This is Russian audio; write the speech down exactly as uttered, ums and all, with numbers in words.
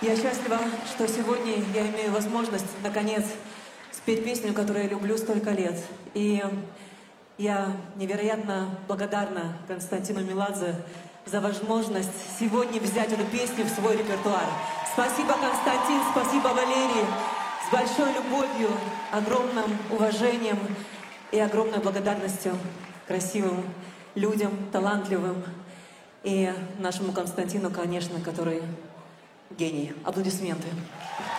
Я счастлива, что сегодня я имею возможность, наконец, спеть песню, которую я люблю столько лет. И я невероятно благодарна Константину Меладзе за возможность сегодня взять эту песню в свой репертуар. Спасибо, Константин, спасибо, Валерий. С большой любовью, огромным уважением и огромной благодарностью красивым людям, талантливым. И нашему Константину, конечно, который гений. Аплодисменты.